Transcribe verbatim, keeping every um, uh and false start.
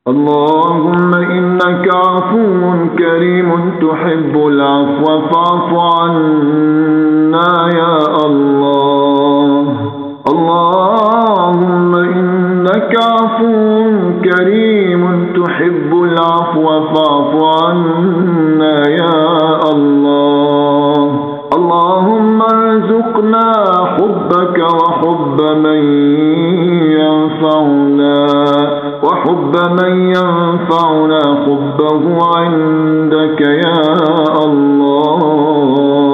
اللهم إنك عفو كريم تحب العفو فاعف عنا يا الله. اللهم إنك عفو كريم تحب العفو فاعف عنا يا الله. اللهم ارزقنا حبك وحب من ينفعنا وحب من ينفعنا حبه عندك يا الله.